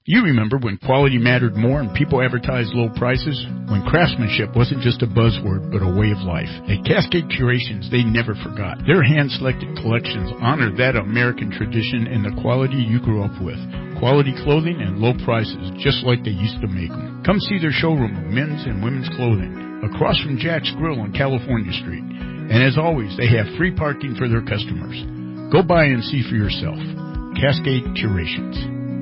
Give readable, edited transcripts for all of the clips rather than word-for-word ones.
You remember when quality mattered more and people advertised low prices? When craftsmanship wasn't just a buzzword, but a way of life. At Cascade Curations, they never forgot. Their hand-selected collections honor that American tradition and the quality you grew up with. Quality clothing and low prices, just like they used to make them. Come see their showroom of men's and women's clothing, across from Jack's Grill on California Street. And as always, they have free parking for their customers. Go by and see for yourself. Cascade Curations.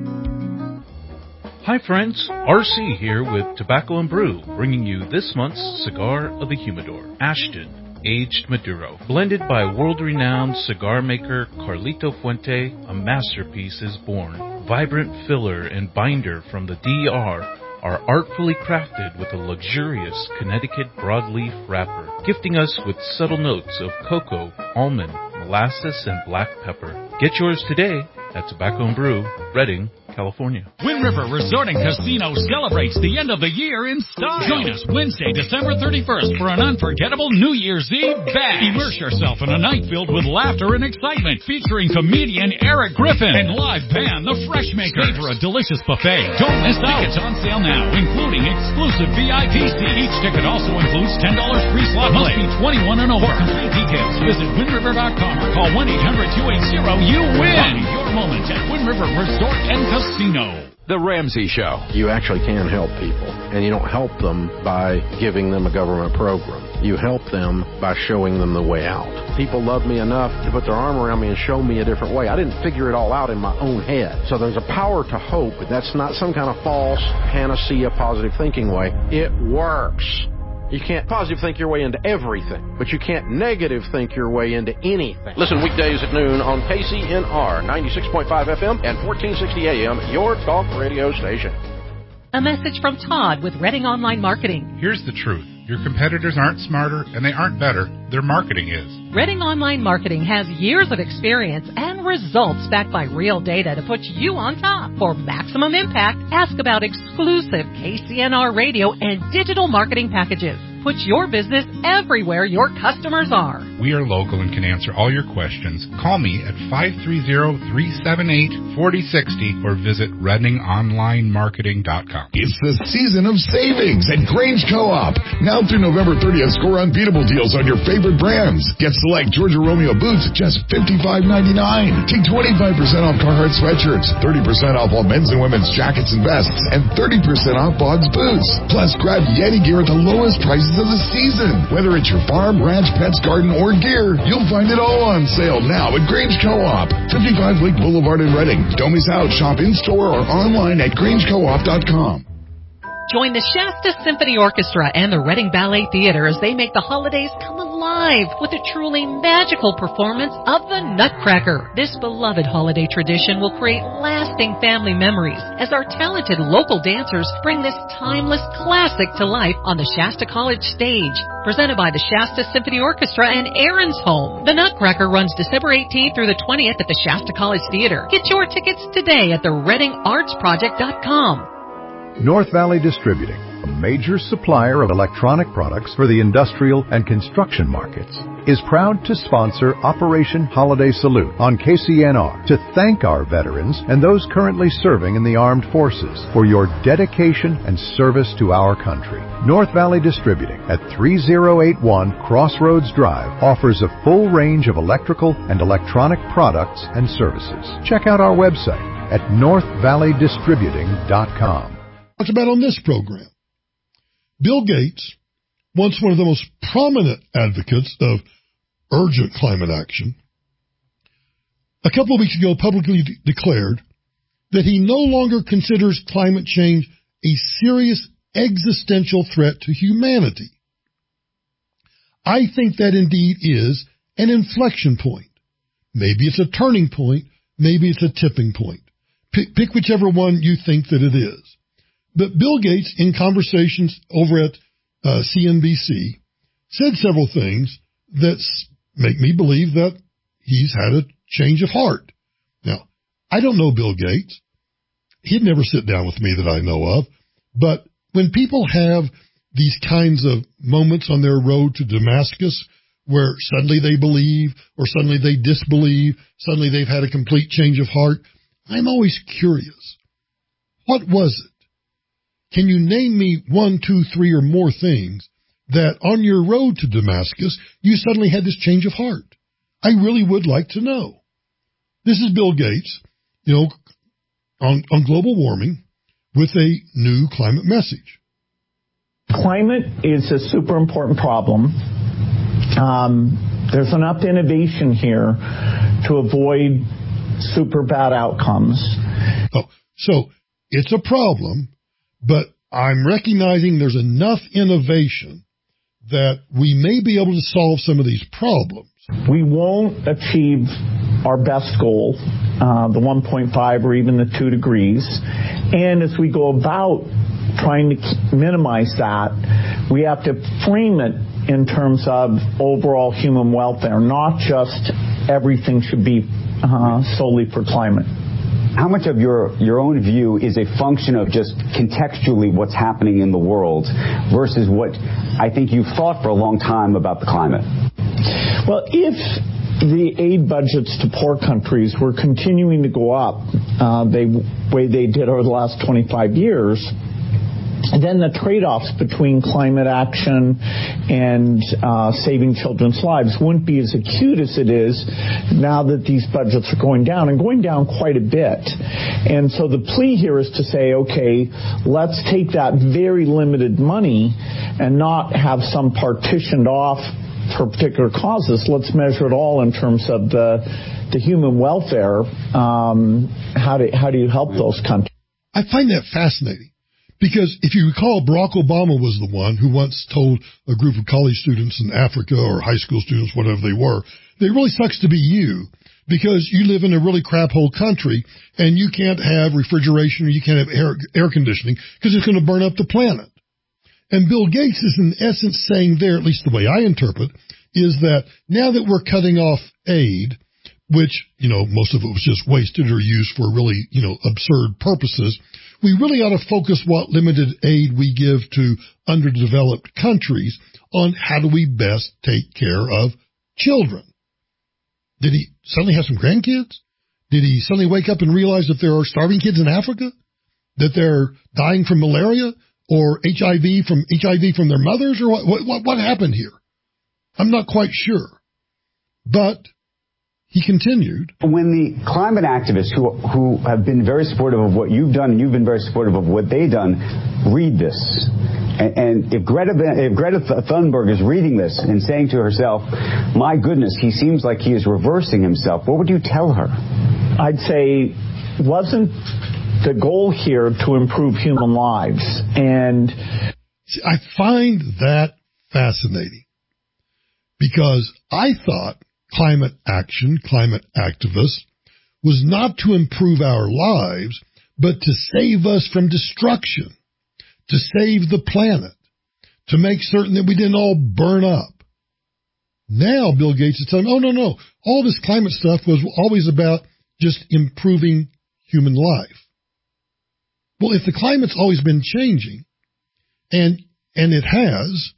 Hi friends, RC here with Tobacco and Brew, bringing you this month's Cigar of the Humidor, Ashton Aged Maduro. Blended by world-renowned cigar maker Carlito Fuente, a masterpiece is born. Vibrant filler and binder from the DR are artfully crafted with a luxurious Connecticut broadleaf wrapper, gifting us with subtle notes of cocoa, almond, molasses, and black pepper. Get yours today at Tobacco and Brew, Redding, California. Wind River Resort and Casino celebrates the end of the year in style. Join us Wednesday, December 31st for an unforgettable New Year's Eve bash. Immerse yourself in a night filled with laughter and excitement, featuring comedian Eric Griffin and live band The Freshmaker. Stay for a delicious buffet. Don't miss out. Tickets on sale now, including exclusive VIP seats. Each ticket also includes $10 free slot play. Must be 21 and over. For complete details, visit WindRiver.com or call 1-800-280-YOU-WIN. Find your moment at Wind River Resort and Casino. The Ramsey Show. You actually can help people, and you don't help them by giving them a government program. You help them by showing them the way out. People love me enough to put their arm around me and show me a different way. I didn't figure it all out in my own head. So there's a power to hope, but that's not some kind of false panacea positive thinking way. It works. You can't positive think your way into everything, but you can't negative think your way into anything. Listen weekdays at noon on KCNR 96.5 FM and 1460 AM, your talk radio station. A message from Todd with Redding Online Marketing. Here's the truth. Your competitors aren't smarter and they aren't better. Their marketing is. Redding Online Marketing has years of experience and results backed by real data to put you on top. For maximum impact, ask about exclusive KCNR radio and digital marketing packages. Put your business everywhere your customers are. We are local and can answer all your questions. Call me at 530-378-4060 or visit ReddingOnlineMarketing.com. It's the season of savings at Grange Co-op. Now through November 30th, score unbeatable deals on your favorite brands. Get select Georgia Romeo boots at just $55.99. Take 25% off Carhartt sweatshirts, 30% off all men's and women's jackets and vests, and 30% off Boggs boots. Plus, grab Yeti gear at the lowest prices of the season. Whether it's your farm, ranch, pets, garden, or gear, you'll find it all on sale now at Grange Co-op, 55 Lake Boulevard in Redding. Don't miss out. Shop in-store or online at GrangeCoop.com. Join the Shasta Symphony Orchestra and the Redding Ballet Theater as they make the holidays come alive with a truly magical performance of the Nutcracker. This beloved holiday tradition will create lasting family memories as our talented local dancers bring this timeless classic to life on the Shasta College stage. Presented by the Shasta Symphony Orchestra and Aaron's Home. The Nutcracker runs December 18th through the 20th at the Shasta College Theater. Get your tickets today at the ReddingArtsProject.com. North Valley Distributing, a major supplier of electronic products for the industrial and construction markets, is proud to sponsor Operation Holiday Salute on KCNR to thank our veterans and those currently serving in the armed forces for your dedication and service to our country. North Valley Distributing at 3081 Crossroads Drive offers a full range of electrical and electronic products and services. Check out our website at northvalleydistributing.com. Talked about on this program. Bill Gates, once one of the most prominent advocates of urgent climate action, a couple of weeks ago publicly declared that he no longer considers climate change a serious existential threat to humanity. I think that indeed is an inflection point. Maybe it's a turning point, maybe it's a tipping point. Pick whichever one you think that it is. But Bill Gates, in conversations over at CNBC, said several things that make me believe that he's had a change of heart. Now, I don't know Bill Gates. He'd never sit down with me that I know of. But when people have these kinds of moments on their road to Damascus where suddenly they believe or suddenly they disbelieve, suddenly they've had a complete change of heart, I'm always curious. What was it? Can you name me 1, 2, 3 or more things that on your road to Damascus, you suddenly had this change of heart? I really would like to know. This is Bill Gates, on global warming with a new climate message. Climate is a super important problem. There's enough innovation here to avoid super bad outcomes. Oh, so it's a problem, but I'm recognizing there's enough innovation that we may be able to solve some of these problems. We won't achieve our best goal, the 1.5 or even the 2 degrees. And as we go about trying to minimize that, we have to frame it in terms of overall human welfare, not just everything should be solely for climate. How much of your own view is a function of just contextually what's happening in the world versus what I think you've thought for a long time about the climate? Well, if the aid budgets to poor countries were continuing to go up the way they did over the last 25 years, then the trade-offs between climate action and saving children's lives wouldn't be as acute as it is now that these budgets are going down, and going down quite a bit. And so the plea here is to say, okay, let's take that very limited money and not have some partitioned off for particular causes. Let's measure it all in terms of the human welfare. How do you help those countries? I find that fascinating. Because if you recall, Barack Obama was the one who once told a group of college students in Africa or high school students, whatever they were, that it really sucks to be you because you live in a really crap hole country and you can't have refrigeration or you can't have air conditioning because it's going to burn up the planet. And Bill Gates is in essence saying there, at least the way I interpret, is that now that we're cutting off aid, which, most of it was just wasted or used for really, absurd purposes, we really ought to focus what limited aid we give to underdeveloped countries on how do we best take care of children. Did he suddenly have some grandkids? Did he suddenly wake up and realize that there are starving kids in Africa? That they're dying from malaria or HIV from their mothers? Or what happened here? I'm not quite sure. But he continued. When the climate activists who have been very supportive of what you've done and you've been very supportive of what they've done read this, and if Greta Thunberg is reading this and saying to herself, my goodness, he seems like he is reversing himself, what would you tell her? I'd say, wasn't the goal here to improve human lives? And I find that fascinating because I thought climate action, climate activists, was not to improve our lives, but to save us from destruction, to save the planet, to make certain that we didn't all burn up. Now Bill Gates is telling, no, all this climate stuff was always about just improving human life. Well, if the climate's always been changing, and it has,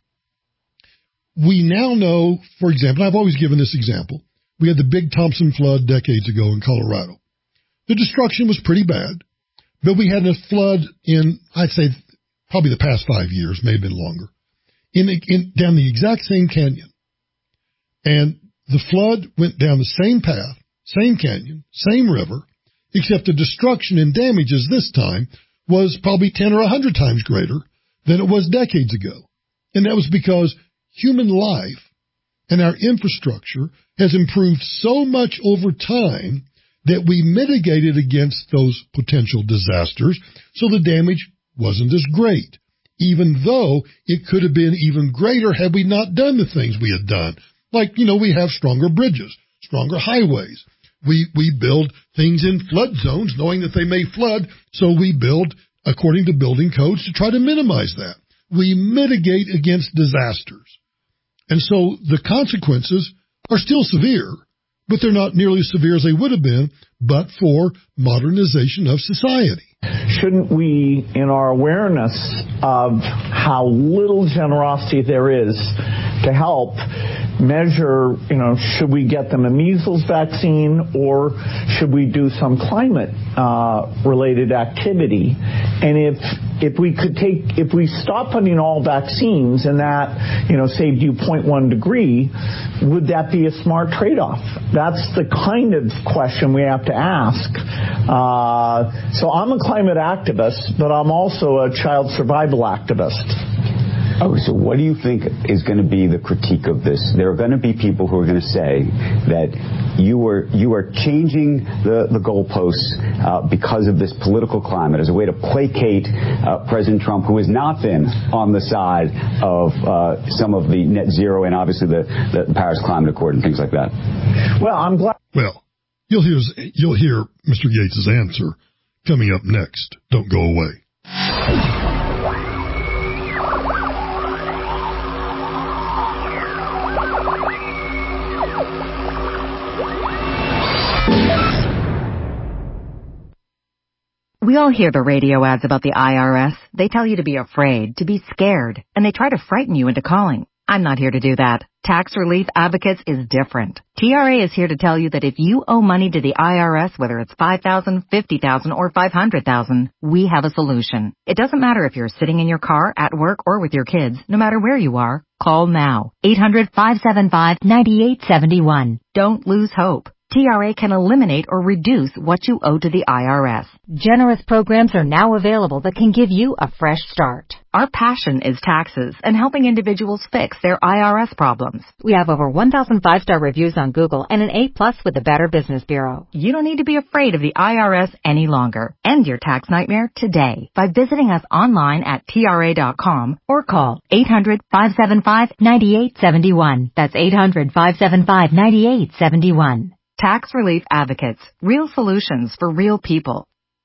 we now know, for example, I've always given this example. We had the big Thompson flood decades ago in Colorado. The destruction was pretty bad, but we had a flood in, I'd say, probably the past 5 years, may have been longer, down the exact same canyon. And the flood went down the same path, same canyon, same river, except the destruction and damages this time was probably 10 or 100 times greater than it was decades ago. And that was because human life and our infrastructure has improved so much over time that we mitigated against those potential disasters, so the damage wasn't as great, even though it could have been even greater had we not done the things we had done. Like, we have stronger bridges, stronger highways. We build things in flood zones knowing that they may flood, so we build according to building codes to try to minimize that. We mitigate against disasters. And so the consequences are still severe, but they're not nearly as severe as they would have been, but for modernization of society. Shouldn't we, in our awareness of how little generosity there is to help, measure, should we get them a measles vaccine or should we do some climate related activity? And if we stop funding all vaccines and that, saved you 0.1 degree, would that be a smart trade-off? That's the kind of question we have to ask. So I'm a climate activist, but I'm also a child survival activist. Oh, so what do you think is going to be the critique of this? There are going to be people who are going to say that you are changing the goalposts because of this political climate as a way to placate President Trump, who has not been on the side of some of the net zero and obviously the Paris Climate Accord and things like that. Well, I'm glad. Well, you'll hear Mr. Gates' answer coming up next. Don't go away. We all hear the radio ads about the IRS. They tell you to be afraid, to be scared, and they try to frighten you into calling. I'm not here to do that. Tax Relief Advocates is different. TRA is here to tell you that if you owe money to the IRS, whether it's $5,000, $50,000, or $500,000, we have a solution. It doesn't matter if you're sitting in your car, at work, or with your kids. No matter where you are, call now. 800-575-9871. Don't lose hope. TRA can eliminate or reduce what you owe to the IRS. Generous programs are now available that can give you a fresh start. Our passion is taxes and helping individuals fix their IRS problems. We have over 1,000 5-star reviews on Google and an A+ with the Better Business Bureau. You don't need to be afraid of the IRS any longer. End your tax nightmare today by visiting us online at TRA.com or call 800-575-9871. That's 800-575-9871. Tax Relief Advocates. Real solutions for real people.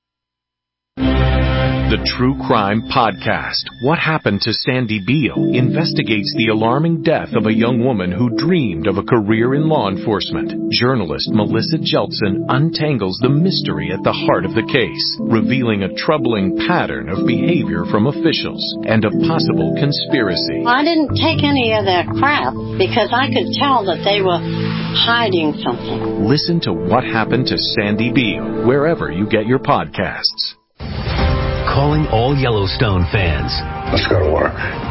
The True Crime Podcast, What Happened to Sandy Beale, investigates the alarming death of a young woman who dreamed of a career in law enforcement. Journalist Melissa Jeltsin untangles the mystery at the heart of the case, revealing a troubling pattern of behavior from officials and a possible conspiracy. I didn't take any of that crap because I could tell that they were hiding something. Listen to What Happened to Sandy Beale, wherever you get your podcasts. Calling all Yellowstone fans. Let's go to work.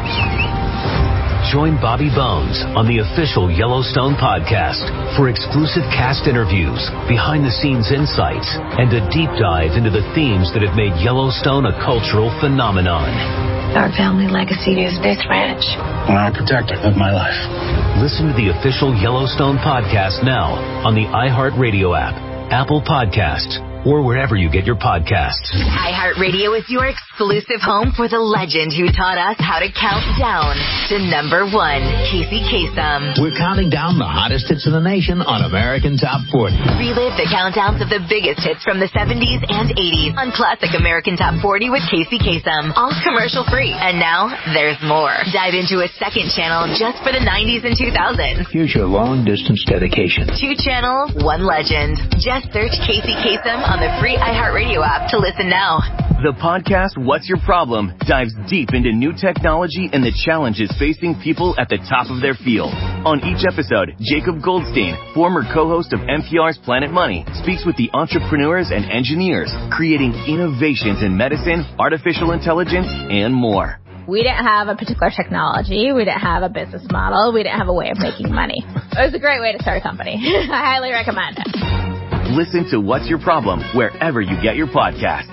Join Bobby Bones on the official Yellowstone podcast for exclusive cast interviews, behind-the-scenes insights, and a deep dive into the themes that have made Yellowstone a cultural phenomenon. Our family legacy is this ranch. And I'm a protector of my life. Listen to the official Yellowstone podcast now on the iHeartRadio app, Apple Podcasts, or wherever you get your podcasts. iHeartRadio is your exclusive home for the legend who taught us how to count down to number 1, Casey Kasem. We're counting down the hottest hits in the nation on American Top 40. Relive the countdowns of the biggest hits from the 70s and 80s on Classic American Top 40 with Casey Kasem. All commercial free. And now, there's more. Dive into a second channel just for the 90s and 2000s. Here's your long-distance dedication. 2 channels, 1 legend. Just search Casey Kasem on the free iHeartRadio app to listen now. The podcast, What's Your Problem?, dives deep into new technology and the challenges facing people at the top of their field. On each episode, Jacob Goldstein, former co-host of NPR's Planet Money, speaks with the entrepreneurs and engineers creating innovations in medicine, artificial intelligence, and more. We didn't have a particular technology. We didn't have a business model. We didn't have a way of making money. It was a great way to start a company. I highly recommend it. Listen to What's Your Problem wherever you get your podcasts.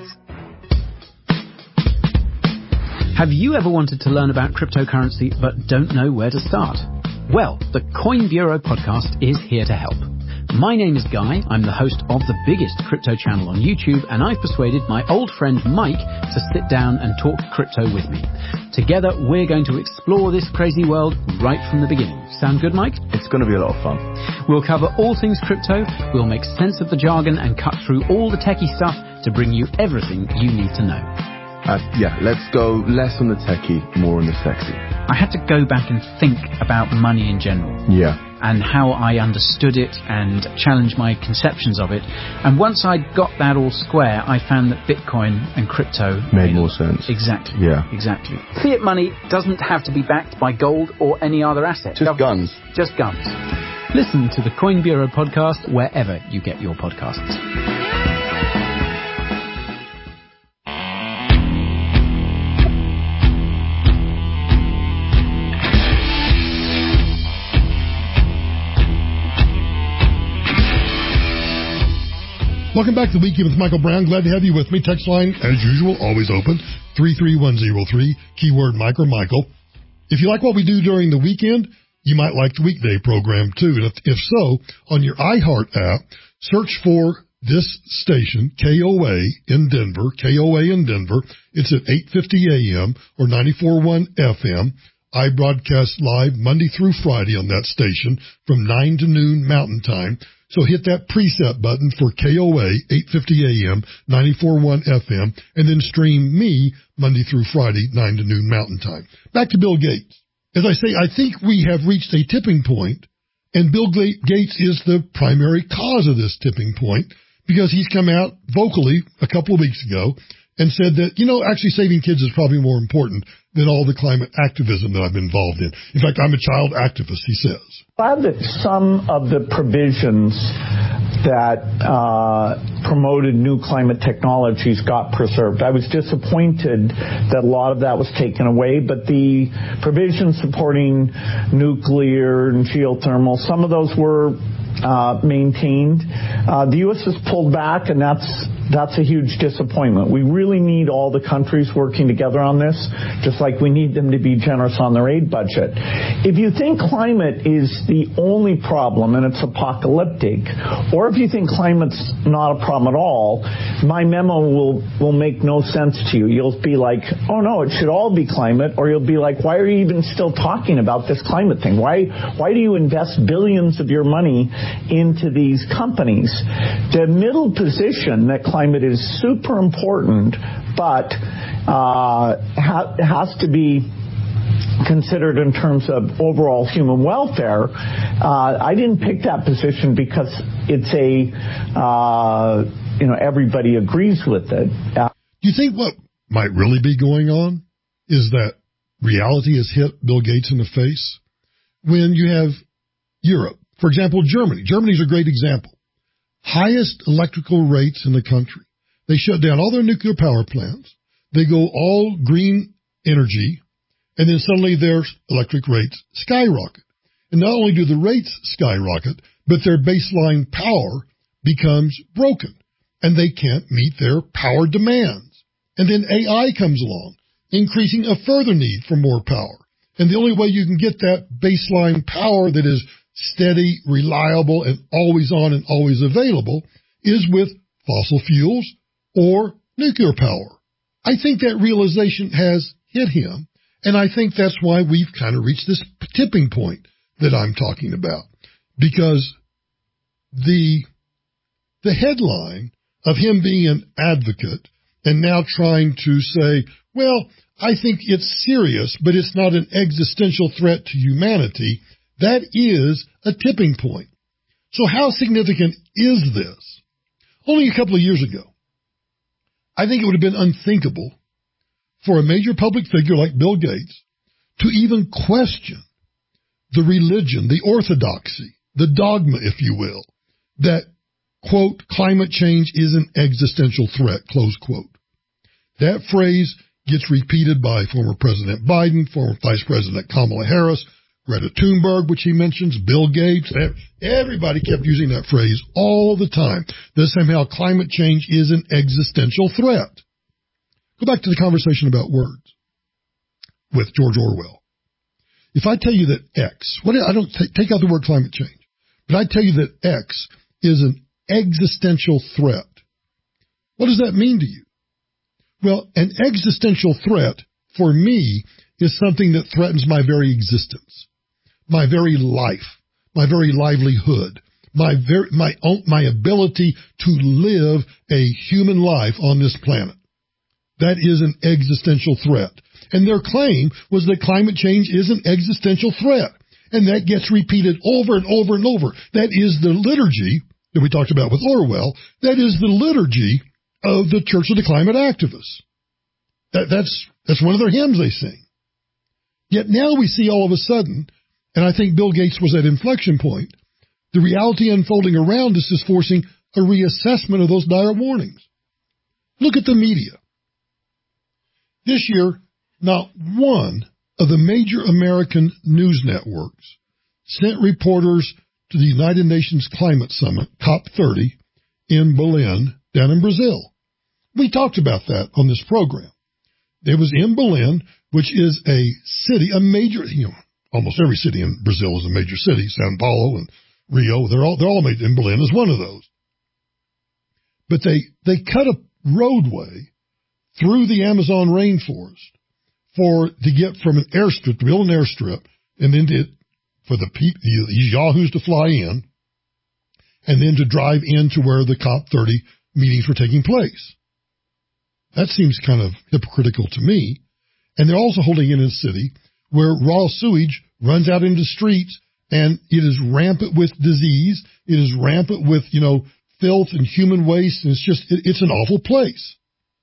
Have you ever wanted to learn about cryptocurrency but don't know where to start? Well, the Coin Bureau podcast is here to help. My name is Guy. I'm the host of the biggest crypto channel on YouTube, and I've persuaded my old friend Mike to sit down and talk crypto with me. Together, we're going to explore this crazy world right from the beginning. Sound good, Mike? It's going to be a lot of fun. We'll cover all things crypto, we'll make sense of the jargon and cut through all the techie stuff to bring you everything you need to know. Let's go less on the techie, more on the sexy. I had to go back and think about money in general. Yeah. and how I understood it and challenged my conceptions of it. And once I got that all square, I found that Bitcoin and crypto made more sense. Exactly. Yeah. Exactly. Fiat money doesn't have to be backed by gold or any other asset. Just guns. Just guns. Listen to the Coin Bureau podcast wherever you get your podcasts. Welcome back to the Weekend with Michael Brown. Glad to have you with me. Text line, as usual, always open, 33103, keyword Mike or Michael. If you like what we do during the weekend, you might like the weekday program too. And if so, on your iHeart app, search for this station, KOA in Denver, KOA in Denver. It's at 8:50 a.m. or 94.1 FM. I broadcast live Monday through Friday on that station from 9 to noon Mountain Time. So hit that preset button for KOA, 8:50 a.m., 94.1 FM, and then stream me Monday through Friday, 9 to noon Mountain Time. Back to Bill Gates. As I say, I think we have reached a tipping point, and Bill Gates is the primary cause of this tipping point because he's come out vocally a couple of weeks ago and said that, actually saving kids is probably more important than all the climate activism that I've been involved in. In fact, I'm a child activist, he says. Glad that some of the provisions that promoted new climate technologies got preserved. I was disappointed that a lot of that was taken away, but the provisions supporting nuclear and geothermal, some of those were maintained. The U.S. has pulled back, and that's a huge disappointment. We really need all the countries working together on this, just like we need them to be generous on their aid budget. If you think climate is the only problem and it's apocalyptic, or if you think climate's not a problem at all, my memo will make no sense to you. You'll be like, oh no, it should all be climate, or you'll be like, why are you even still talking about this climate thing? Why do you invest billions of your money into these companies? The middle position that climate is super important, but has to be considered in terms of overall human welfare. I didn't pick that position because it's everybody agrees with it. Do you think what might really be going on is that reality has hit Bill Gates in the face? When you have Europe, for example, Germany. Germany's a great example. Highest electrical rates in the country. They shut down all their nuclear power plants. They go all green energy, and then suddenly their electric rates skyrocket. And not only do the rates skyrocket, but their baseline power becomes broken, and they can't meet their power demands. And then AI comes along, increasing a further need for more power. And the only way you can get that baseline power that is steady, reliable, and always on and always available is with fossil fuels or nuclear power. I think that realization has hit him, and I think that's why we've kind of reached this tipping point that I'm talking about. Because the headline of him being an advocate and now trying to say, well, I think it's serious, but it's not an existential threat to humanity, that is a tipping point. So how significant is this? Only a couple of years ago, I think it would have been unthinkable for a major public figure like Bill Gates to even question the religion, the orthodoxy, the dogma, if you will, that, quote, climate change is an existential threat, close quote. That phrase gets repeated by former President Biden, former Vice President Kamala Harris, Greta Thunberg, which he mentions, Bill Gates. Everybody kept using that phrase all the time, that somehow climate change is an existential threat. Go back to the conversation about words with George Orwell. If I tell you that X, I don't take out the word climate change, but I tell you that X is an existential threat, what does that mean to you? Well, an existential threat for me is something that threatens my very existence, my very life, my very livelihood, my ability to live a human life on this planet. That is an existential threat. And their claim was that climate change is an existential threat. And that gets repeated over and over and over. That is the liturgy that we talked about with Orwell. That is the liturgy of the Church of the Climate Activists. That's one of their hymns they sing. Yet now we see all of a sudden, and I think Bill Gates was at inflection point, the reality unfolding around us is forcing a reassessment of those dire warnings. Look at the media. This year, not one of the major American news networks sent reporters to the United Nations Climate Summit, COP30, in Berlin, down in Brazil. We talked about that on this program. It was in Berlin, which is a city, a major, almost every city in Brazil is a major city, Sao Paulo and Rio, they're all made in Berlin is one of those. But they cut a roadway through the Amazon rainforest to get from an airstrip, to build an airstrip, and then for these yahoos to fly in, and then to drive into where the COP30 meetings were taking place. That seems kind of hypocritical to me. And they're also holding in a city where raw sewage runs out into the streets, and it is rampant with disease. It is rampant with, filth and human waste, and it's an awful place.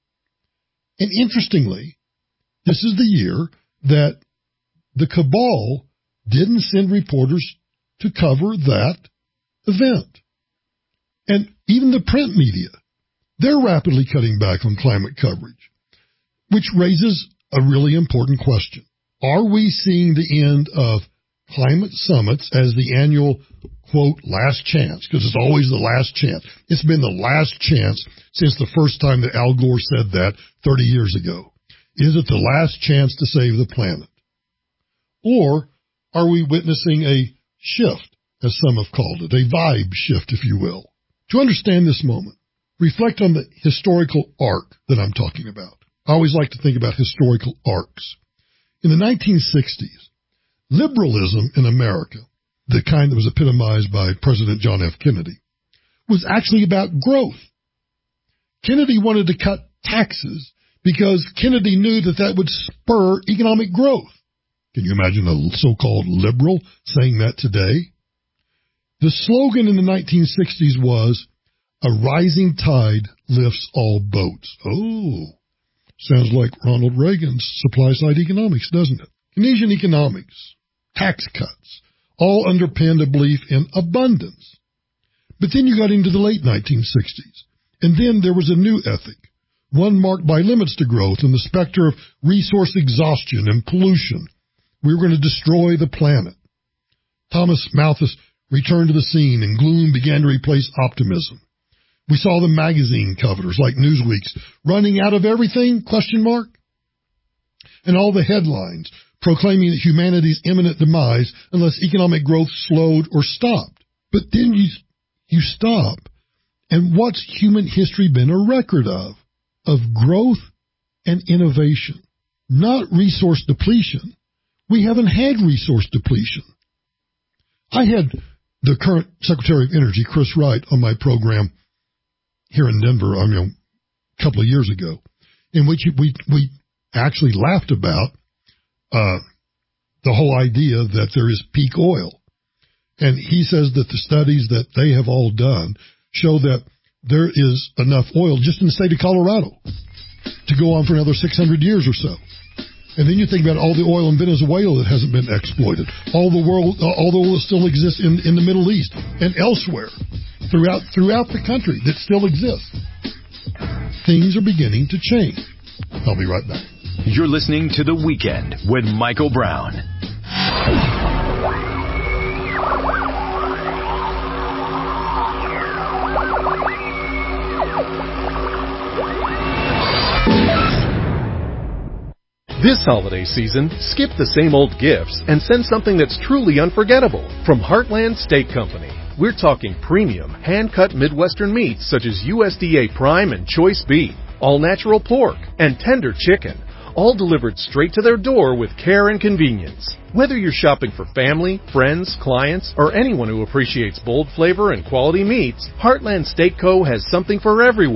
And interestingly, this is the year that the cabal didn't send reporters to cover that event. And even the print media, they're rapidly cutting back on climate coverage, which raises a really important question. Are we seeing the end of climate summits as the annual, quote, last chance? Because it's always the last chance. It's been the last chance since the first time that Al Gore said that 30 years ago. Is it the last chance to save the planet? Or are we witnessing a shift, as some have called it, a vibe shift, if you will? To understand this moment, reflect on the historical arc that I'm talking about. I always like to think about historical arcs. In the 1960s, liberalism in America, the kind that was epitomized by President John F. Kennedy, was actually about growth. Kennedy wanted to cut taxes because Kennedy knew that would spur economic growth. Can you imagine a so-called liberal saying that today? The slogan in the 1960s was, "A rising tide lifts all boats." Oh, sounds like Ronald Reagan's supply-side economics, doesn't it? Keynesian economics, tax cuts, all underpinned a belief in abundance. But then you got into the late 1960s, and then there was a new ethic, one marked by limits to growth and the specter of resource exhaustion and pollution. We were going to destroy the planet. Thomas Malthus returned to the scene, and gloom began to replace optimism. We saw the magazine covers like Newsweek's running out of everything, ? And all the headlines proclaiming that humanity's imminent demise unless economic growth slowed or stopped. But then you stop, and what's human history been a record of? Of growth and innovation, not resource depletion. We haven't had resource depletion. I had the current Secretary of Energy, Chris Wright, on my program here in Denver, a couple of years ago, in which we actually laughed about the whole idea that there is peak oil. And he says that the studies that they have all done show that there is enough oil just in the state of Colorado to go on for another 600 years or so. And then you think about all the oil in Venezuela that hasn't been exploited, all the oil that still exists in the Middle East and elsewhere throughout the country that still exists. Things are beginning to change. I'll be right back. You're listening to The Weekend with Michael Brown. This holiday season, skip the same old gifts and send something that's truly unforgettable. From Heartland Steak Company, we're talking premium, hand-cut Midwestern meats such as USDA Prime and Choice Beef, all-natural pork, and tender chicken, all delivered straight to their door with care and convenience. Whether you're shopping for family, friends, clients, or anyone who appreciates bold flavor and quality meats, Heartland Steak Co. has something for everyone.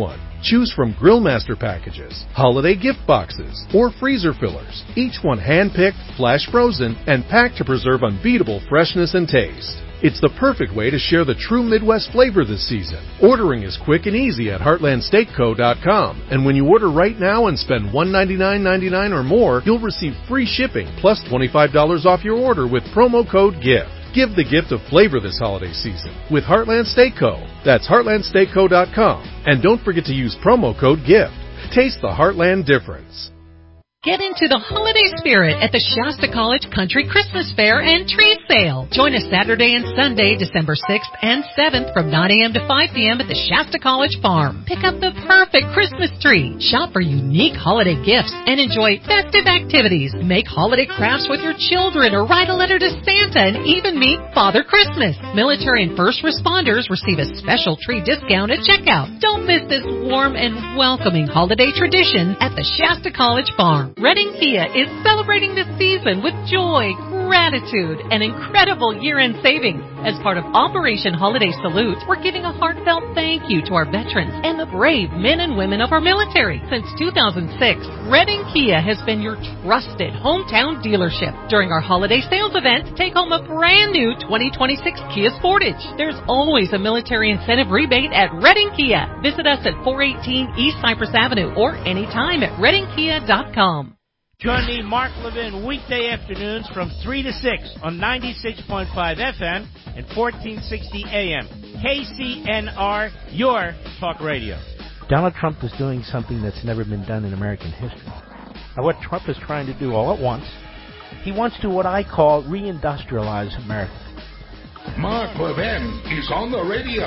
Choose from Grillmaster packages, holiday gift boxes, or freezer fillers, each one hand-picked, flash frozen, and packed to preserve unbeatable freshness and taste. It's the perfect way to share the true Midwest flavor this season. Ordering is quick and easy at HeartlandSteakCo.com. And when you order right now and spend $199.99 or more, you'll receive free shipping plus $25 off your order with promo code GIFT. Give the gift of flavor this holiday season with Heartland Steak Co. That's HeartlandSteakCo.com. And don't forget to use promo code GIFT. Taste the Heartland difference. Get into the holiday spirit at the Shasta College Country Christmas Fair and Tree Sale. Join us Saturday and Sunday, December 6th and 7th from 9 a.m. to 5 p.m. at the Shasta College Farm. Pick up the perfect Christmas tree, shop for unique holiday gifts, and enjoy festive activities. Make holiday crafts with your children or write a letter to Santa and even meet Father Christmas. Military and first responders receive a special tree discount at checkout. Don't miss this warm and welcoming holiday tradition at the Shasta College Farm. Redding Kia is celebrating this season with joy, gratitude, and incredible year-end savings. As part of Operation Holiday Salute, we're giving a heartfelt thank you to our veterans and the brave men and women of our military. Since 2006, Redding Kia has been your trusted hometown dealership. During our holiday sales event, take home a brand new 2026 Kia Sportage. There's always a military incentive rebate at Redding Kia. Visit us at 418 East Cypress Avenue or anytime at reddingkia.com. Join me, Mark Levin, weekday afternoons from 3 to 6 on 96.5 FM and 1460 AM. KCNR, your talk radio. Donald Trump is doing something that's never been done in American history. Now, what Trump is trying to do all at once, he wants to what I call reindustrialize America. Mark Levin is on the radio.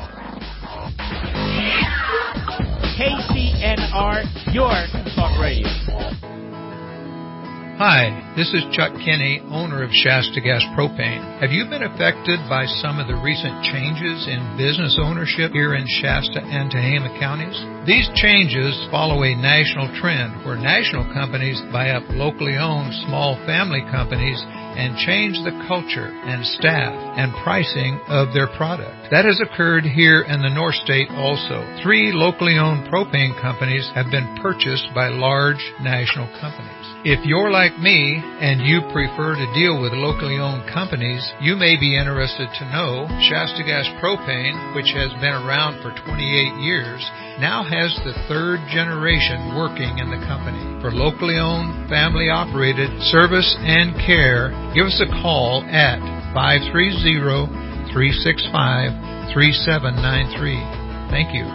KCNR, your talk radio. Hi, this is Chuck Kinney, owner of Shasta Gas Propane. Have you been affected by some of the recent changes in business ownership here in Shasta and Tehama counties? These changes follow a national trend where national companies buy up locally owned small family companies and change the culture and staff and pricing of their product. That has occurred here in the North State also. 3 locally owned propane companies have been purchased by large national companies. If you're like me and you prefer to deal with locally owned companies, you may be interested to know Shasta Gas Propane, which has been around for 28 years, now has the 3rd generation working in the company. For locally owned, family operated service and care, give us a call at 530-365-3793. Thank you.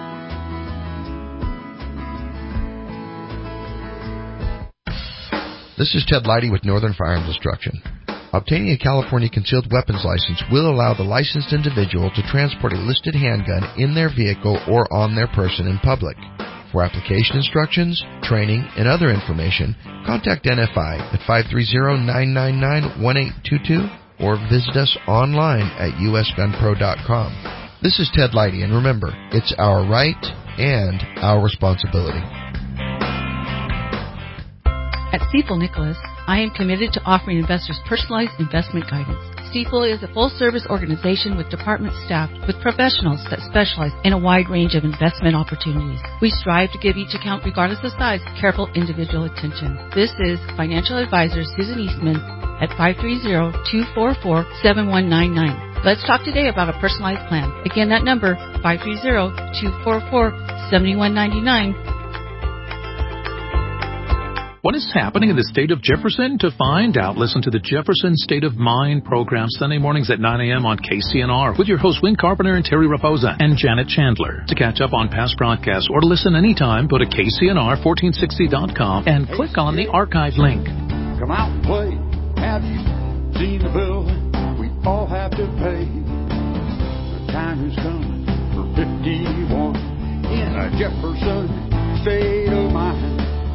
This is Ted Leidy with Northern Firearms Instruction. Obtaining a California concealed weapons license will allow the licensed individual to transport a listed handgun in their vehicle or on their person in public. For application instructions, training, and other information, contact NFI at 530-999-1822 or visit us online at usgunpro.com. This is Ted Leidy, and remember, it's our right and our responsibility. At Stifel Nicholas, I am committed to offering investors personalized investment guidance. Stifel is a full-service organization with department staffed with professionals that specialize in a wide range of investment opportunities. We strive to give each account, regardless of size, careful individual attention. This is financial advisor Susan Eastman at 530-244-7199. Let's talk today about a personalized plan. Again, that number, 530-244-7199. What is happening in the state of Jefferson? To find out, listen to the Jefferson State of Mind program Sunday mornings at 9 a.m. on KCNR with your hosts Win Carpenter and Terry Raposa and Janet Chandler. To catch up on past broadcasts or to listen anytime, go to KCNR1460.com and click on the archive link. Come out and play. Have you seen the bill we all have to pay? The time is coming for 51 in a Jefferson State of Mind.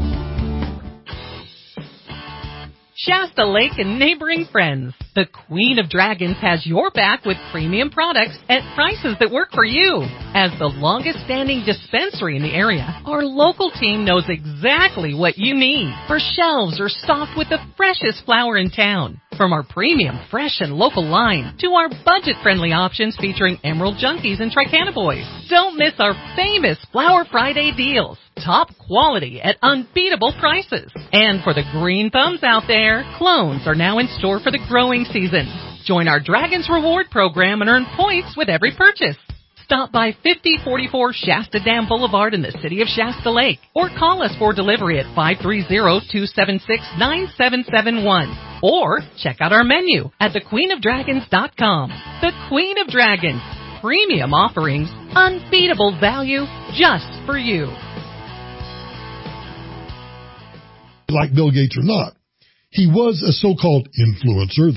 Shasta Lake and neighboring friends. The Queen of Dragons has your back with premium products at prices that work for you. As the longest-standing dispensary in the area, our local team knows exactly what you need for shelves or stocked with the freshest flower in town. From our premium, fresh, and local line to our budget-friendly options featuring Emerald Junkies and Tricana Boys. Don't miss our famous Flower Friday deals. Top quality at unbeatable prices. And for the green thumbs out there, clones are now in store for the growing season. Join our Dragons Reward program and earn points with every purchase. Stop by 5044 Shasta Dam Boulevard in the city of Shasta Lake or call us for delivery at 530-276-9771 or check out our menu at thequeenofdragons.com. The Queen of Dragons. Premium offerings, unbeatable value just for you. Like Bill Gates or not, he was a so-called influencer,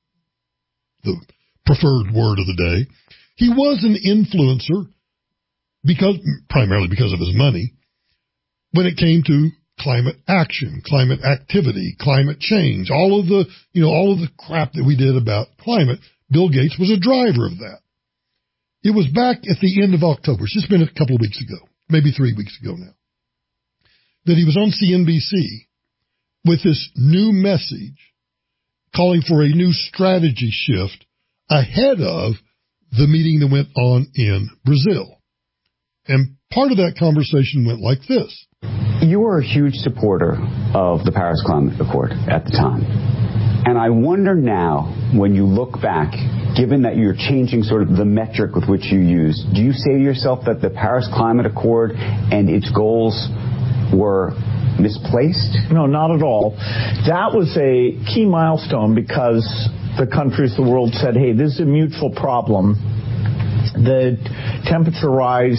the preferred word of the day. He was an influencer primarily because of his money when it came to climate action, climate activity, climate change, all of the crap that we did about climate. Bill Gates was a driver of that. It was back at the end of October. It's just been a couple of weeks ago, maybe 3 weeks ago now, that he was on CNBC with this new message calling for a new strategy shift ahead of the meeting that went on in Brazil. And part of that conversation went like this. You were a huge supporter of the Paris Climate Accord at the time. And I wonder now, when you look back, given that you're changing sort of the metric with which you use, do you say to yourself that the Paris Climate Accord and its goals were misplaced? No, not at all. That was a key milestone because the countries of the world said, hey, this is a mutual problem. The temperature rise,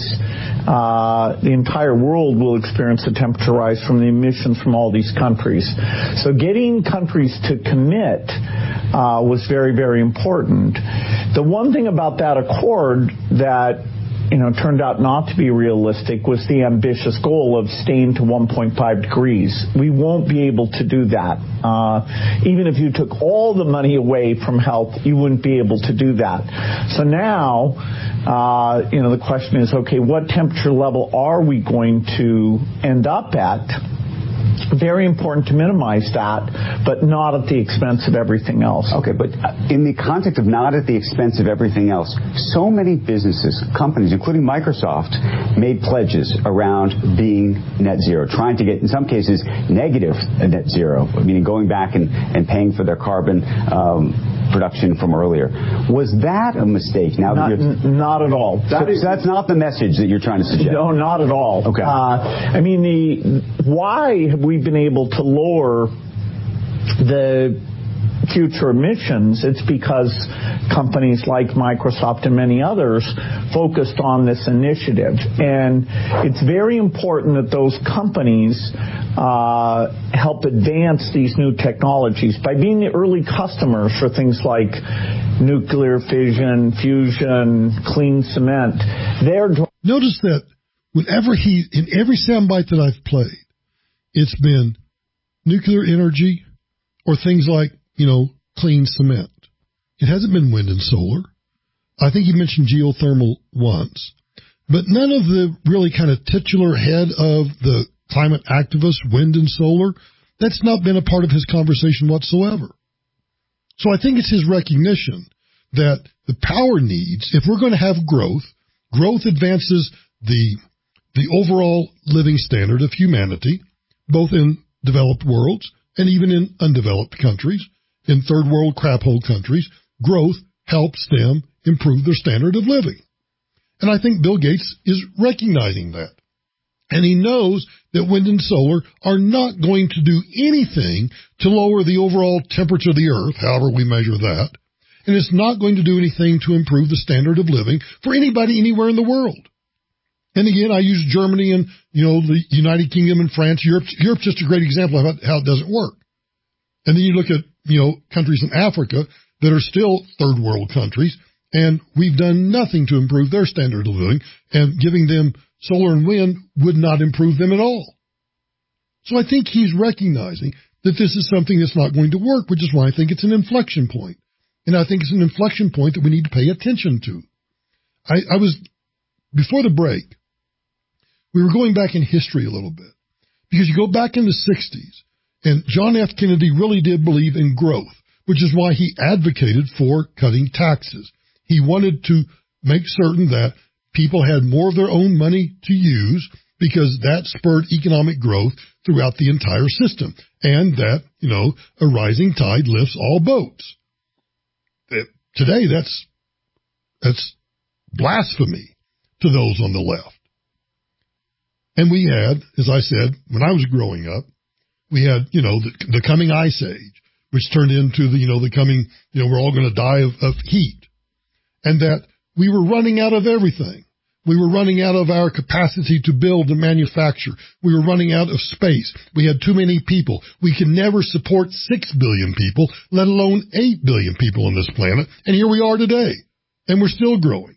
the entire world will experience a temperature rise from the emissions from all these countries. So getting countries to commit was very, very important. The one thing about that accord that turned out not to be realistic was the ambitious goal of staying to 1.5 degrees. We won't be able to do that. Even if you took all the money away from health, you wouldn't be able to do that. So now, the question is, okay, what temperature level are we going to end up at? Very important to minimize that, but not at the expense of everything else. Okay, but in the context of not at the expense of everything else, so many businesses, companies, including Microsoft, made pledges around being net zero, trying to get, in some cases, negative net zero, meaning going back and paying for their carbon production from earlier. Was that a mistake? Now not at all. That's not the message that you're trying to suggest. No, not at all. Okay. Why have we been able to lower the future emissions? It's because companies like Microsoft and many others focused on this initiative. And it's very important that those companies help advance these new technologies by being the early customers for things like nuclear fission, fusion, clean cement. Notice that whenever in every soundbite that I've played, it's been nuclear energy or things like, clean cement. It hasn't been wind and solar. I think you mentioned geothermal once, but none of the really kind of titular head of the climate activist, wind and solar, that's not been a part of his conversation whatsoever. So I think it's his recognition that the power needs, if we're going to have growth advances the overall living standard of humanity, both in developed worlds and even in undeveloped countries, in third world crap hole countries. Growth helps them improve their standard of living. And I think Bill Gates is recognizing that. And he knows that wind and solar are not going to do anything to lower the overall temperature of the earth, however we measure that. And it's not going to do anything to improve the standard of living for anybody anywhere in the world. And again, I use Germany and, the United Kingdom and France. Europe's just a great example of how it doesn't work. And then you look at, countries in Africa that are still third world countries, and we've done nothing to improve their standard of living, and giving them solar and wind would not improve them at all. So I think he's recognizing that this is something that's not going to work, which is why I think it's an inflection point. And I think it's an inflection point that we need to pay attention to. I was, before the break, we were going back in history a little bit, because you go back in the 60s, and John F. Kennedy really did believe in growth, which is why he advocated for cutting taxes. He wanted to make certain that people had more of their own money to use because that spurred economic growth throughout the entire system. And that, a rising tide lifts all boats. Today, that's blasphemy to those on the left. And we had, as I said, when I was growing up, we had, the coming ice age, which turned into the coming, we're all going to die of heat. And that we were running out of everything. We were running out of our capacity to build and manufacture. We were running out of space. We had too many people. We could never support 6 billion people, let alone 8 billion people on this planet. And here we are today. And we're still growing.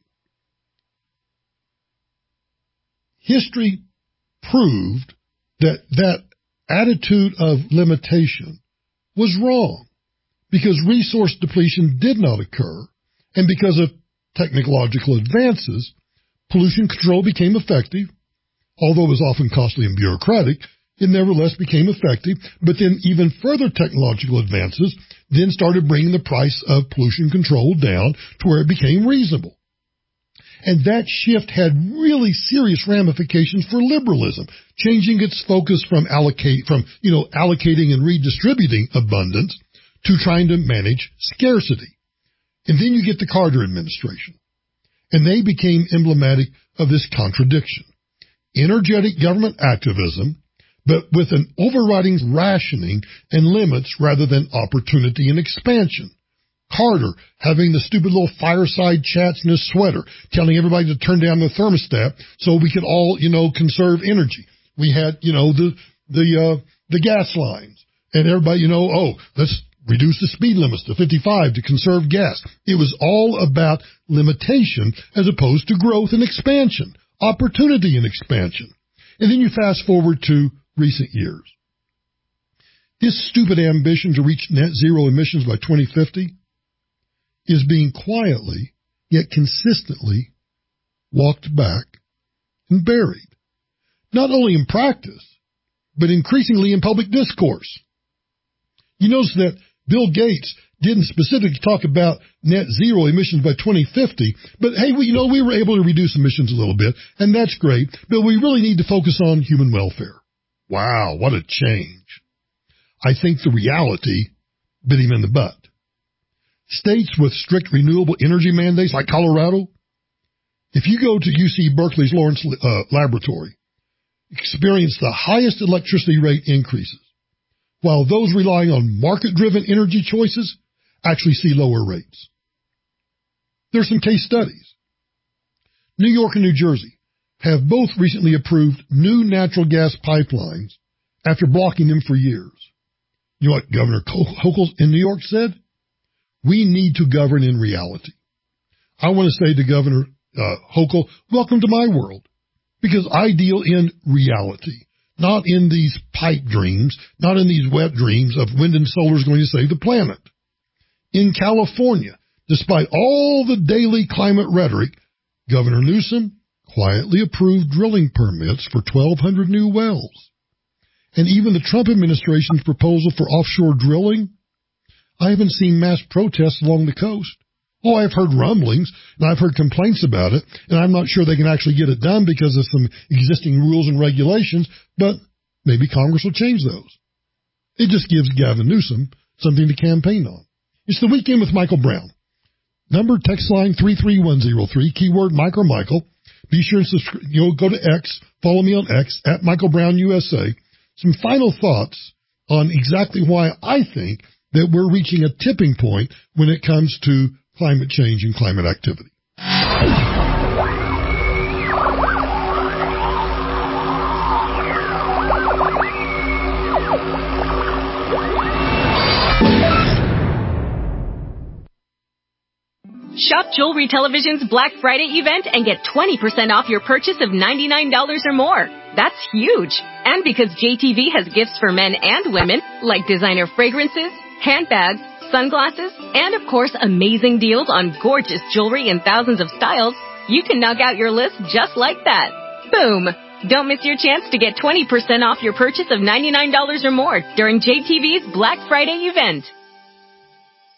History proved that attitude of limitation was wrong because resource depletion did not occur, and because of technological advances, pollution control became effective. Although it was often costly and bureaucratic, it nevertheless became effective. But then even further technological advances then started bringing the price of pollution control down to where it became reasonable. And that shift had really serious ramifications for liberalism, changing its focus from allocating and redistributing abundance to trying to manage scarcity. And then you get the Carter administration. And they became emblematic of this contradiction. Energetic government activism, but with an overriding rationing and limits rather than opportunity and expansion. Carter having the stupid little fireside chats in his sweater, telling everybody to turn down the thermostat so we could all, conserve energy. We had, the gas lines, and everybody, let's reduce the speed limits to 55 to conserve gas. It was all about limitation as opposed to growth and expansion, opportunity and expansion. And then you fast forward to recent years. This stupid ambition to reach net zero emissions by 2050 is being quietly, yet consistently, walked back and buried. Not only in practice, but increasingly in public discourse. You notice that Bill Gates didn't specifically talk about net zero emissions by 2050, but hey, we were able to reduce emissions a little bit, and that's great, but we really need to focus on human welfare. Wow, what a change. I think the reality bit him in the butt. States with strict renewable energy mandates like Colorado, if you go to UC Berkeley's Lawrence Laboratory, experience the highest electricity rate increases, while those relying on market-driven energy choices actually see lower rates. There's some case studies. New York and New Jersey have both recently approved new natural gas pipelines after blocking them for years. You know what Governor Hochul in New York said? We need to govern in reality. I want to say to Governor Hochul, welcome to my world, because I deal in reality, not in these pipe dreams, not in these wet dreams of wind and solar is going to save the planet. In California, despite all the daily climate rhetoric, Governor Newsom quietly approved drilling permits for 1,200 new wells. And even the Trump administration's proposal for offshore drilling, I haven't seen mass protests along the coast. Oh, I've heard rumblings, and I've heard complaints about it, and I'm not sure they can actually get it done because of some existing rules and regulations, but maybe Congress will change those. It just gives Gavin Newsom something to campaign on. It's the Weekend with Michael Brown. Number, text line 33103, keyword Mike or Michael. Be sure and go to X, follow me on X, at Michael Brown USA. Some final thoughts on exactly why I think that we're reaching a tipping point when it comes to climate change and climate activity. Shop Jewelry Television's Black Friday event and get 20% off your purchase of $99 or more. That's huge. And because JTV has gifts for men and women, like designer fragrances, handbags, sunglasses, and of course amazing deals on gorgeous jewelry in thousands of styles, you can knock out your list just like that. Boom! Don't miss your chance to get 20% off your purchase of $99 or more during JTV's Black Friday event.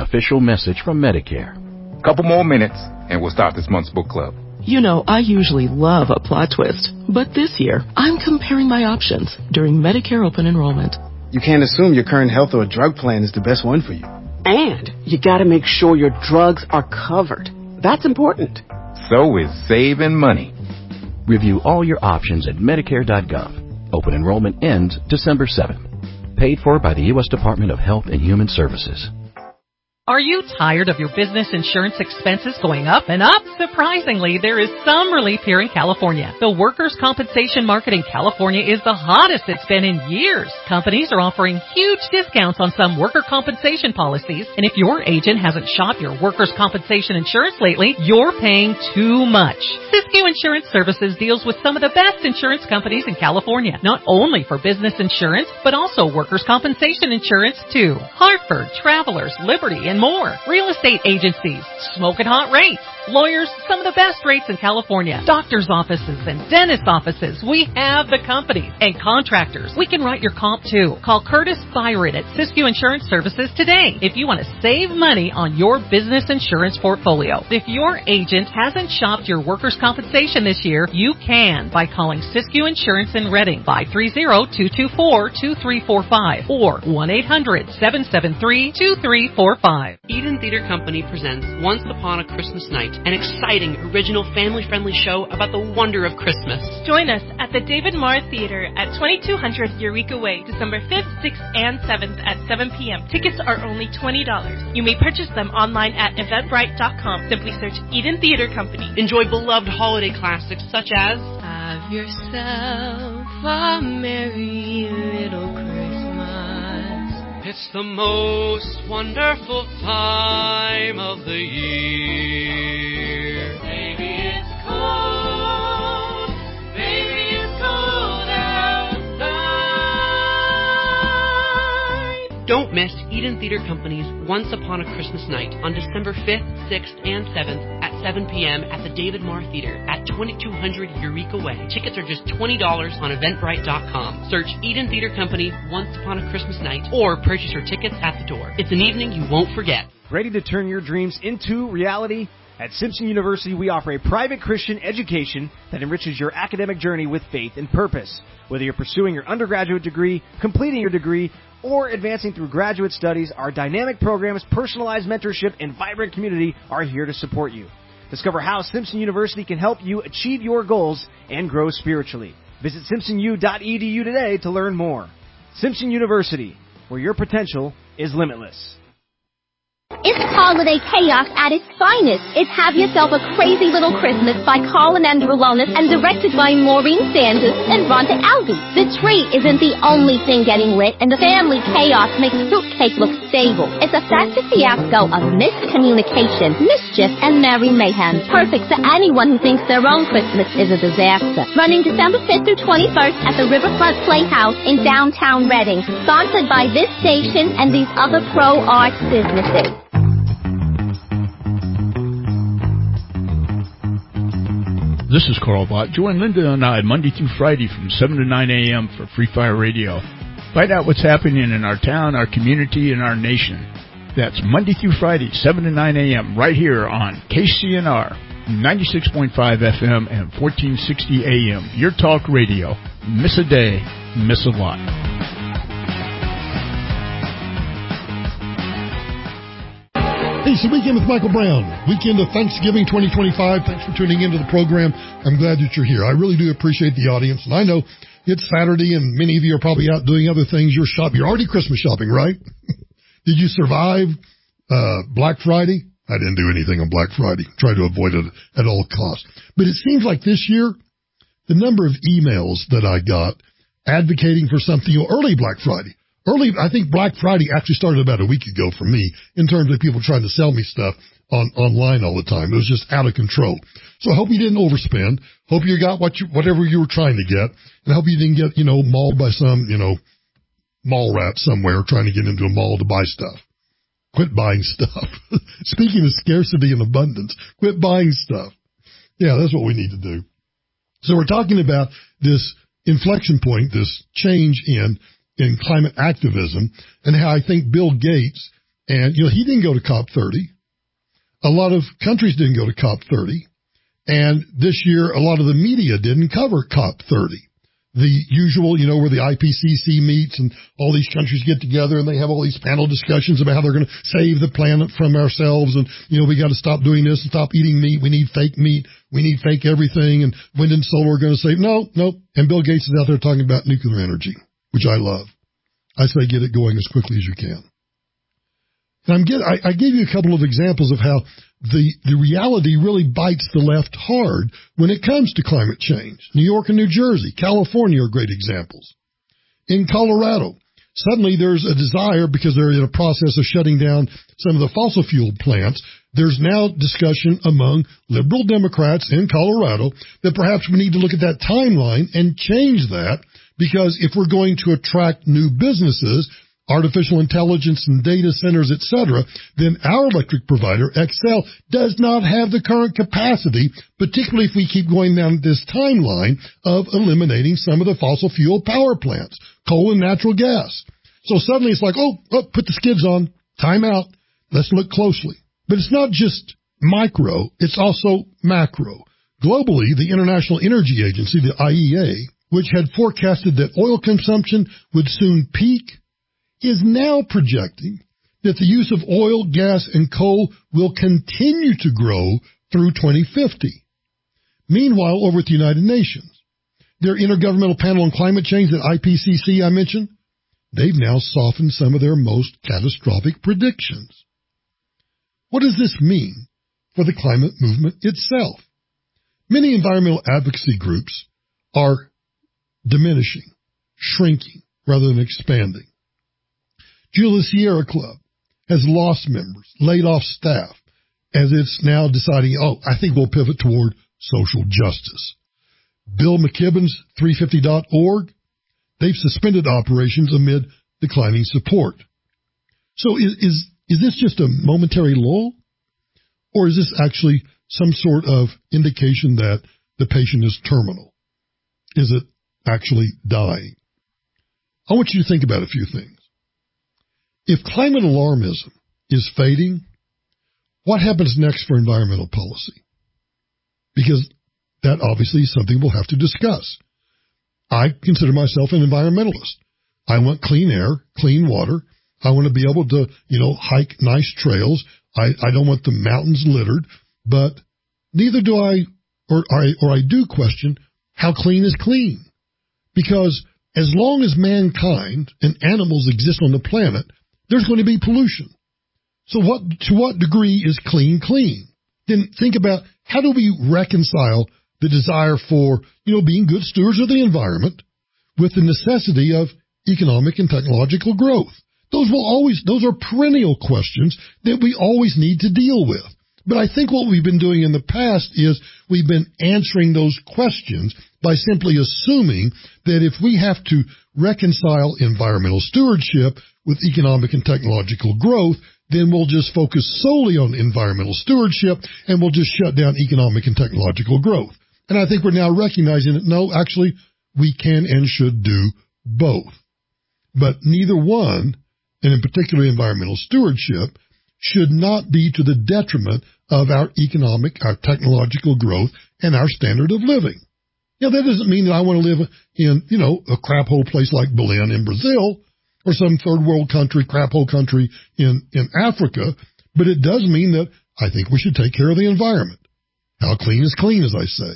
official message from Medicare. Couple more minutes, and we'll start this month's book club. You know, I usually love a plot twist, but this year, I'm comparing my options during Medicare open enrollment. You can't assume your current health or drug plan is the best one for you. And you gotta make sure your drugs are covered. That's important. So is saving money. Review all your options at Medicare.gov. Open enrollment ends December 7th. Paid for by the U.S. Department of Health and Human Services. Are you tired of your business insurance expenses going up and up? Surprisingly, there is some relief here in California. The workers' compensation market in California is the hottest it's been in years. Companies are offering huge discounts on some worker compensation policies, and if your agent hasn't shopped your workers' compensation insurance lately, you're paying too much. Siskiyou Insurance Services deals with some of the best insurance companies in California, not only for business insurance, but also workers' compensation insurance too. Hartford, Travelers, Liberty, and more. Real estate agencies, smoking hot rates. Lawyers, some of the best rates in California. Doctors' offices and dentist offices. We have the companies. And contractors. We can write your comp too. Call Curtis Byron at Siskiyou Insurance Services today if you want to save money on your business insurance portfolio. If your agent hasn't shopped your workers' compensation this year, you can by calling Siskiyou Insurance in Redding, 530-224-2345 or 1-800-773-2345. Eden Theater Company presents Once Upon a Christmas Night, an exciting, original, family-friendly show about the wonder of Christmas. Join us at the David Marr Theater at 2200 Eureka Way, December 5th, 6th, and 7th at 7 p.m. Tickets are only $20. You may purchase them online at Eventbrite.com. Simply search Eden Theater Company. Enjoy beloved holiday classics such as Have Yourself a Merry Little Christmas. It's the most wonderful time of the year. Baby, it's cold. Baby, it's cold outside. Don't miss Eden Theater Company's Once Upon a Christmas Night on December 5th, 6th, and 7th at 7 p.m. at the David Marr Theater at 2200 Eureka Way. Tickets are just $20 on Eventbrite.com. Search Eden Theater Company Once Upon a Christmas Night or purchase your tickets at the door. It's an evening you won't forget. Ready to turn your dreams into reality? At Simpson University, we offer a private Christian education that enriches your academic journey with faith and purpose. Whether you're pursuing your undergraduate degree, completing your degree, or advancing through graduate studies, our dynamic programs, personalized mentorship, and vibrant community are here to support you. Discover how Simpson University can help you achieve your goals and grow spiritually. Visit simpsonu.edu today to learn more. Simpson University, where your potential is limitless. It's holiday chaos at its finest. It's Have Yourself a Crazy Little Christmas by Colin Andrew Lonis and directed by Maureen Sanders and Ronda Albee. The tree isn't the only thing getting lit, and the family chaos makes fruitcake look stable. It's a festive fiasco of miscommunication, mischief, and merry mayhem. Perfect for anyone who thinks their own Christmas is a disaster. Running December 5th through 21st at the Riverfront Playhouse in downtown Reading. Sponsored by this station and these other pro-arts businesses. This is Carl Bott. Join Linda and I Monday through Friday from 7 to 9 a.m. for Free Fire Radio. Find out what's happening in our town, our community, and our nation. That's Monday through Friday, 7 to 9 a.m. right here on KCNR, 96.5 FM and 1460 AM. Your talk radio. Miss a day, miss a lot. Hey, it's the Weekend with Michael Brown. Weekend of Thanksgiving 2025. Thanks for tuning into the program. I'm glad that you're here. I really do appreciate the audience. And I know it's Saturday and many of you are probably out doing other things. You're already Christmas shopping, right? Did you survive Black Friday? I didn't do anything on Black Friday. Try to avoid it at all costs. But it seems like this year, the number of emails that I got advocating for something early Black Friday. I think Black Friday actually started about a week ago for me in terms of people trying to sell me stuff online all the time. It was just out of control. So I hope you didn't overspend. Hope you got whatever you were trying to get. And I hope you didn't get, mauled by some, mall rat somewhere trying to get into a mall to buy stuff. Quit buying stuff. Speaking of scarcity and abundance, quit buying stuff. Yeah, that's what we need to do. So we're talking about this inflection point, this change in climate activism, and how I think Bill Gates And, he didn't go to COP30. A lot of countries didn't go to COP30. And this year, a lot of the media didn't cover COP30. The usual, where the IPCC meets and all these countries get together and they have all these panel discussions about how they're going to save the planet from ourselves. And, we got to stop doing this and stop eating meat. We need fake meat. We need fake everything. And wind and solar are going to say, no. And Bill Gates is out there talking about nuclear energy, which I love. I say get it going as quickly as you can. And I gave you a couple of examples of how the reality really bites the left hard when it comes to climate change. New York and New Jersey, California are great examples. In Colorado, suddenly there's a desire, because they're in a process of shutting down some of the fossil fuel plants, there's now discussion among liberal Democrats in Colorado that perhaps we need to look at that timeline and change that, because if we're going to attract new businesses, artificial intelligence and data centers, etc., then our electric provider, Xcel, does not have the current capacity, particularly if we keep going down this timeline of eliminating some of the fossil fuel power plants, coal and natural gas. So suddenly it's like, put the skids on, time out, let's look closely. But it's not just micro, it's also macro. Globally, the International Energy Agency, the IEA, which had forecasted that oil consumption would soon peak, is now projecting that the use of oil, gas, and coal will continue to grow through 2050. Meanwhile, over at the United Nations, their Intergovernmental Panel on Climate Change, that IPCC I mentioned, they've now softened some of their most catastrophic predictions. What does this mean for the climate movement itself? Many environmental advocacy groups are diminishing, shrinking, rather than expanding. Julia Sierra Club has lost members, laid off staff, as it's now deciding, I think we'll pivot toward social justice. Bill McKibben's 350.org, they've suspended operations amid declining support. So is this just a momentary lull? Or is this actually some sort of indication that the patient is terminal? Is it actually dying? I want you to think about a few things. If climate alarmism is fading, what happens next for environmental policy? Because that obviously is something we'll have to discuss. I consider myself an environmentalist. I want clean air, clean water. I want to be able to, hike nice trails. I don't want the mountains littered, but neither do I do question how clean is clean. Because as long as mankind and animals exist on the planet, there's going to be pollution. So to what degree is clean clean? Then think about, how do we reconcile the desire for, being good stewards of the environment with the necessity of economic and technological growth? Those are perennial questions that we always need to deal with. But I think what we've been doing in the past is we've been answering those questions by simply assuming that if we have to reconcile environmental stewardship with economic and technological growth, then we'll just focus solely on environmental stewardship and we'll just shut down economic and technological growth. And I think we're now recognizing that, no, actually, we can and should do both. But neither one, and in particular environmental stewardship, should not be to the detriment of our economic, our technological growth, and our standard of living. Now, that doesn't mean that I want to live in, a crap hole place like Belen in Brazil, or some third world country, crap hole country in Africa, but it does mean that I think we should take care of the environment. How clean is clean, as I say.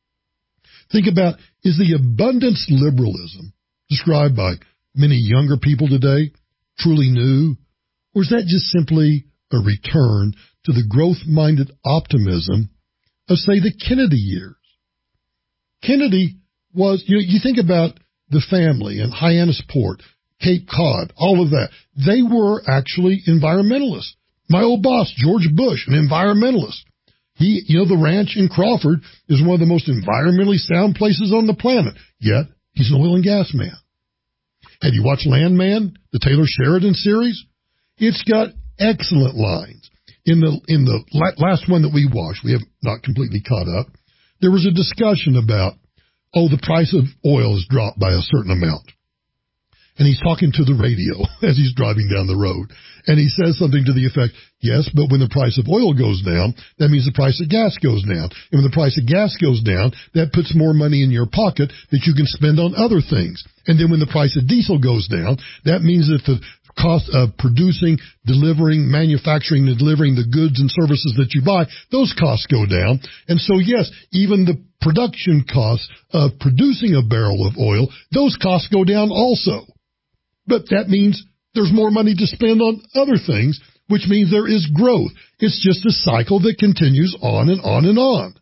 Think about, is the abundance liberalism described by many younger people today truly new, or is that just simply a return to the growth-minded optimism of, say, the Kennedy years? Kennedy was, you think about the family and Hyannisport, Cape Cod, all of that. They were actually environmentalists. My old boss, George Bush, an environmentalist. The ranch in Crawford is one of the most environmentally sound places on the planet, yet he's an oil and gas man. Have you watched Landman, the Taylor Sheridan series? It's got excellent lines. In the last one that we watched, we have not completely caught up, there was a discussion about, the price of oil has dropped by a certain amount. and he's talking to the radio as he's driving down the road. And he says something to the effect, yes, but when the price of oil goes down, that means the price of gas goes down. And when the price of gas goes down, that puts more money in your pocket that you can spend on other things. And then when the price of diesel goes down, that means that the cost of producing, delivering, manufacturing, and delivering the goods and services that you buy, those costs go down. And so, yes, even the production costs of producing a barrel of oil, those costs go down also. But that means there's more money to spend on other things, which means there is growth. It's just a cycle that continues on and on and on.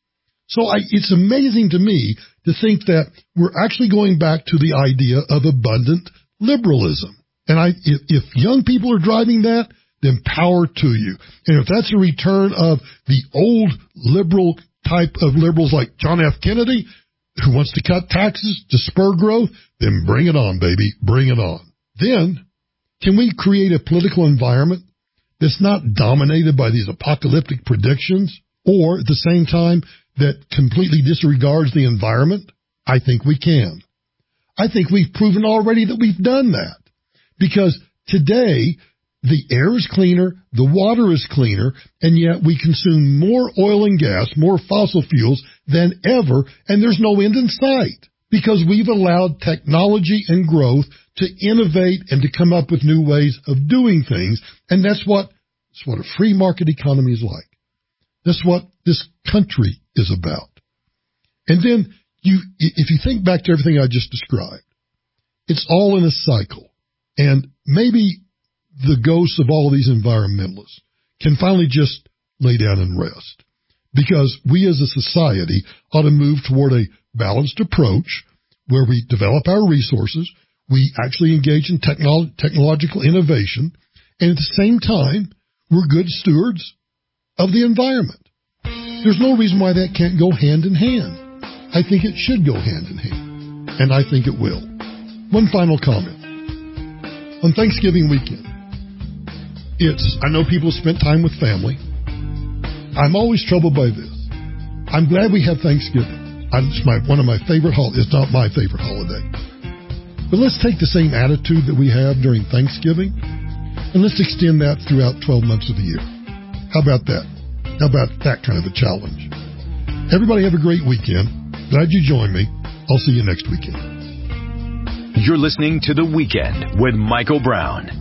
So it's amazing to me to think that we're actually going back to the idea of abundant liberalism. And if young people are driving that, then power to you. And if that's a return of the old liberal type of liberals like John F. Kennedy, who wants to cut taxes to spur growth, then bring it on, baby. Bring it on. Then, can we create a political environment that's not dominated by these apocalyptic predictions, or at the same time that completely disregards the environment? I think we can. I think we've proven already that we've done that. Because today, the air is cleaner, the water is cleaner, and yet we consume more oil and gas, more fossil fuels than ever, and there's no end in sight. Because we've allowed technology and growth to innovate and to come up with new ways of doing things, and that's what a free market economy is like. That's what this country is about. And then, if you think back to everything I just described, it's all in a cycle. And maybe the ghosts of all of these environmentalists can finally just lay down and rest. Because we as a society ought to move toward a balanced approach where we develop our resources, we actually engage in technological innovation, and at the same time, we're good stewards of the environment. There's no reason why that can't go hand in hand. I think it should go hand in hand, and I think it will. One final comment. On Thanksgiving weekend, I know people spent time with family. I'm always troubled by this. I'm glad we have Thanksgiving. It's one of my favorite holidays. It's not my favorite holiday. But let's take the same attitude that we have during Thanksgiving, and let's extend that throughout 12 months of the year. How about that? How about that kind of a challenge? Everybody have a great weekend. Glad you joined me. I'll see you next weekend. You're listening to The Weekend with Michael Brown.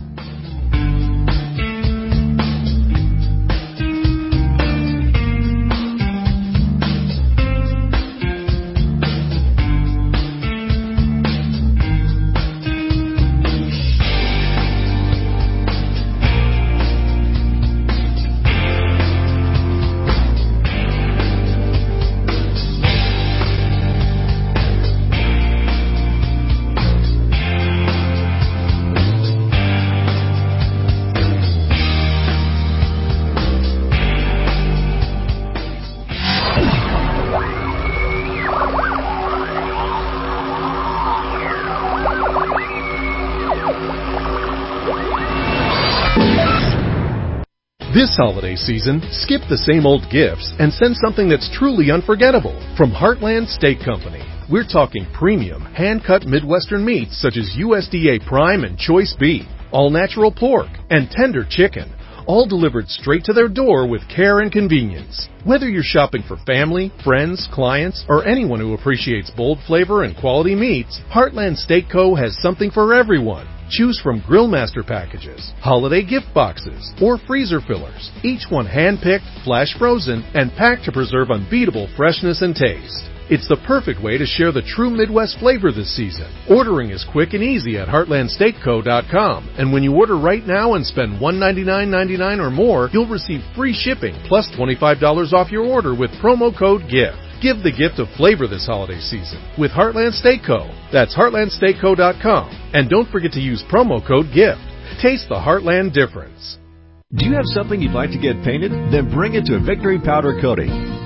This holiday season, skip the same old gifts and send something that's truly unforgettable from Heartland Steak Company. We're talking premium, hand-cut Midwestern meats such as USDA Prime and Choice Beef, all-natural pork, and tender chicken, all delivered straight to their door with care and convenience. Whether you're shopping for family, friends, clients, or anyone who appreciates bold flavor and quality meats, Heartland Steak Co. has something for everyone. Choose from Grillmaster packages, holiday gift boxes, or freezer fillers, each one hand-picked, flash frozen, and packed to preserve unbeatable freshness and taste. It's the perfect way to share the true Midwest flavor this season. Ordering is quick and easy at HeartlandSteakCo.com, and when you order right now and spend $199.99 or more, you'll receive free shipping plus $25 off your order with promo code GIFT. Give the gift of flavor this holiday season with Heartland Steak Co. That's HeartlandSteakCo.com. And don't forget to use promo code GIFT. Taste the Heartland difference. Do you have something you'd like to get painted? Then bring it to Victory Powder Coating.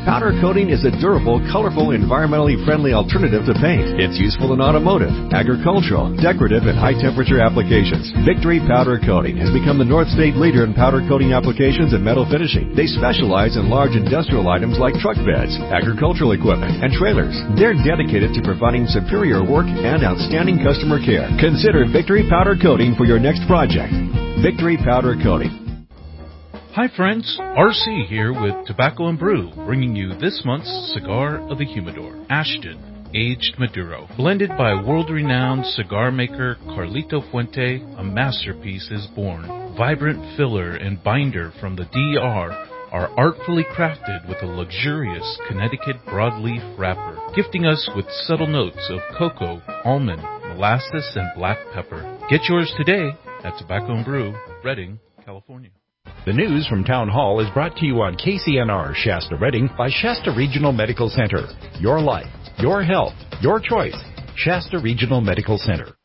Powder coating is a durable, colorful, environmentally friendly alternative to paint. It's useful in automotive, agricultural, decorative, and high-temperature applications. Victory Powder Coating has become the North State leader in powder coating applications and metal finishing. They specialize in large industrial items like truck beds, agricultural equipment, and trailers. They're dedicated to providing superior work and outstanding customer care. Consider Victory Powder Coating for your next project. Victory Powder Coating. Hi friends, RC here with Tobacco and Brew, bringing you this month's Cigar of the Humidor, Ashton Aged Maduro. Blended by world-renowned cigar maker Carlito Fuente, a masterpiece is born. Vibrant filler and binder from the DR are artfully crafted with a luxurious Connecticut broadleaf wrapper, gifting us with subtle notes of cocoa, almond, molasses, and black pepper. Get yours today at Tobacco and Brew, Redding, California. The news from Town Hall is brought to you on KCNR Shasta Redding by Shasta Regional Medical Center. Your life, your health, your choice. Shasta Regional Medical Center.